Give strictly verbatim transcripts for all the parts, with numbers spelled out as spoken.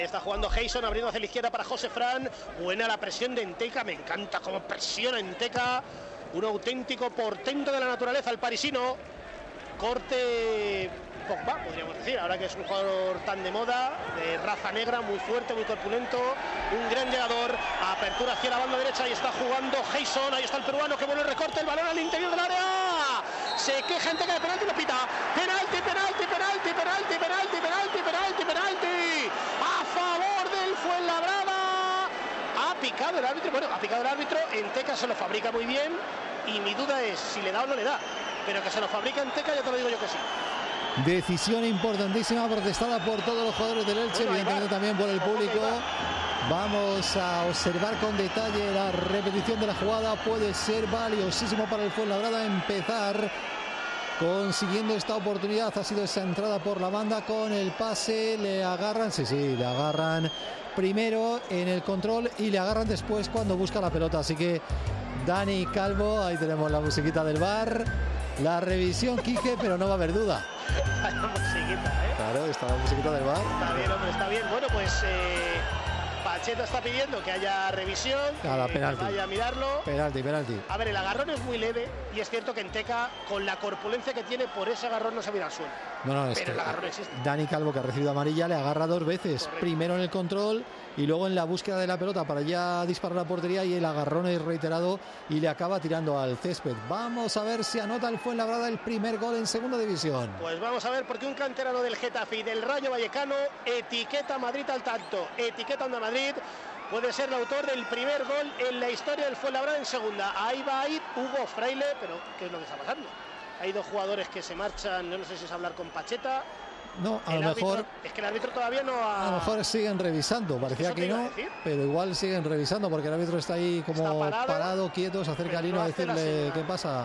Está jugando Heison, abriendo hacia la izquierda para José Fran. Buena la presión de Enteca, me encanta cómo presiona Enteca. Un auténtico portento de la naturaleza, el parisino. Corte Pogba, podríamos decir, ahora que es un jugador tan de moda, de raza negra, muy fuerte, muy corpulento, un gran llegador. Apertura hacia la banda derecha y está jugando Heison. Ahí está el peruano, que bueno el recorte, el balón al interior del área. Se queja Enteca de penalti, lo pita. Penalti, penalti, penalti, penalti, penalti, penalti, penalti, penalti. A favor del Fuenlabrada. Ha picado el árbitro, bueno, ha picado el árbitro. Enteca se lo fabrica muy bien y mi duda es si le da o no le da. Pero que se lo fabrica Enteca, ya te lo digo yo que sí. Decisión importantísima, protestada por todos los jugadores del Elche, bueno, evidentemente también por el público. Vamos a observar con detalle la repetición de la jugada. Puede ser valiosísimo para el Fuenlabrada empezar consiguiendo esta oportunidad. Ha sido esa entrada por la banda con el pase. Le agarran, sí, sí, le agarran primero en el control y le agarran después cuando busca la pelota. Así que Dani Calvo, ahí tenemos la musiquita del V A R. La revisión, Quique, pero no va a haber duda. La musiquita, ¿eh? Claro, está la musiquita del V A R. Está bien, hombre, está bien. Bueno, pues eh, Pacheta está pidiendo que haya revisión, Nada, que, penalti. que vaya a mirarlo. Penalti, penalti. A ver, el agarrón es muy leve y es cierto que Enteca, con la corpulencia que tiene, por ese agarrón no se mira al suelo. No, no, es pero que el agarrón existe. Dani Calvo, que ha recibido amarilla, le agarra dos veces. Correcto. Primero en el control y luego en la búsqueda de la pelota para ya disparar la portería, y el agarrón es reiterado y le acaba tirando al césped. Vamos a ver si anota el Fuenlabrada el primer gol en segunda división. Pues vamos a ver, porque un canterano del Getafe y del Rayo Vallecano etiqueta a Madrid al tanto, etiqueta a Madrid. Puede ser el autor del primer gol en la historia del Fuenlabrada en segunda. Ahí va a ir Hugo Fraile, pero ¿qué es lo que está pasando? Hay dos jugadores que se marchan, no sé si es hablar con Pacheta. No, a el lo árbitro, mejor es que el árbitro todavía no ha... a lo mejor siguen revisando, parecía ¿Eso te que iba a no, decir? pero igual siguen revisando porque el árbitro está ahí como Está parado, parado, quieto, se acerca a Lino no a hace la decirle señal. qué pasa.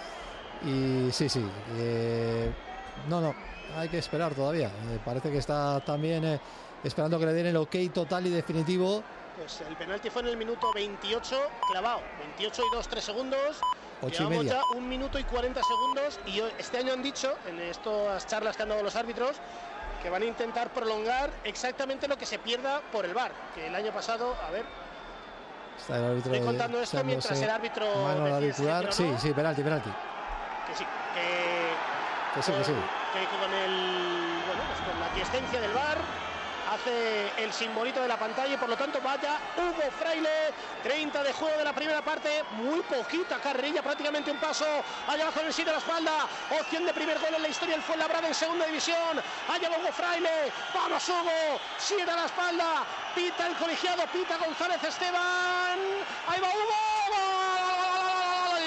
Y sí, sí, eh, no, no, hay que esperar todavía. Eh, parece que está también eh, esperando que le den el ok total y definitivo. Pues el penalti fue en el minuto veintiocho, clavado, veintiocho y dos, tres segundos. Ocho y Llevamos media. ya un minuto y cuarenta segundos y hoy- este año han dicho, en estas charlas que han dado los árbitros, que van a intentar prolongar exactamente lo que se pierda por el V A R, que el año pasado, a ver, Está el árbitro estoy contando esto echándose mientras el árbitro mano al decide si auricular. sí o Sí, no. sí, penalti, penalti. que sí, que, Que sí, que con, sí. que con el, bueno, pues con la aquiescencia del V A R hace el simbolito de la pantalla y por lo tanto vaya Hugo Fraile. Treinta de juego de la primera parte, muy poquita carrerilla, prácticamente un paso allá abajo en el sitio de la espalda. Opción de primer gol en la historia del Fuenlabrada en segunda división. Allá va Hugo Fraile, vamos Hugo, siete a la espalda, pita el colegiado, pita González Esteban. Ahí va Hugo, gol.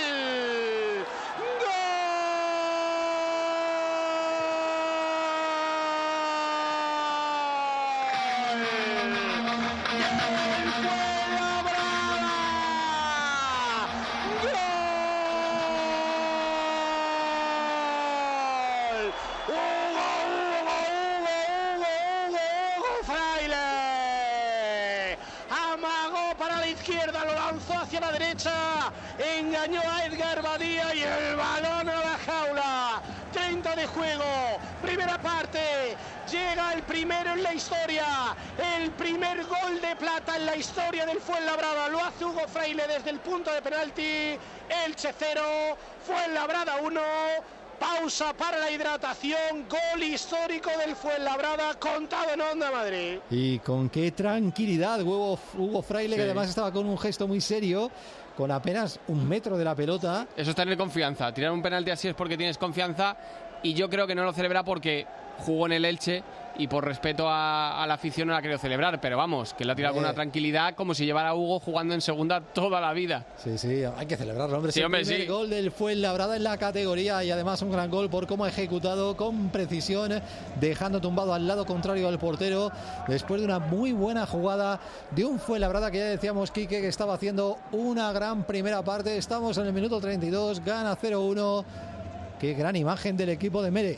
Izquierda, lo lanzó hacia la derecha, engañó a Edgar Badía y el balón a la jaula. Treinta de juego, primera parte, llega el primero en la historia, el primer gol de plata en la historia del Fuenlabrada. Lo hace Hugo Fraile desde el punto de penalti. Elche cero, Fuenlabrada uno. Pausa para la hidratación, gol histórico del Fuenlabrada, contado en Onda Madrid. Y con qué tranquilidad Hugo, Hugo Fraile, sí, que además estaba con un gesto muy serio, con apenas un metro de la pelota. Eso es tener confianza. Tirar un penalti así es porque tienes confianza, y yo creo que no lo celebra porque jugó en el Elche y por respeto a, a la afición no la ha querido celebrar, pero vamos, que lo ha tirado con una tranquilidad como si llevara a Hugo jugando en segunda toda la vida. Sí, sí, hay que celebrarlo, hombre. Sí, el hombre, primer sí. gol del Fuenlabrada en la categoría, y además un gran gol por cómo ha ejecutado con precisión, dejando tumbado al lado contrario al portero, después de una muy buena jugada de un Fuenlabrada que ya decíamos, Quique, que estaba haciendo una gran primera parte. Estamos en el minuto treinta y dos, gana cero uno. Qué gran imagen del equipo de Mere.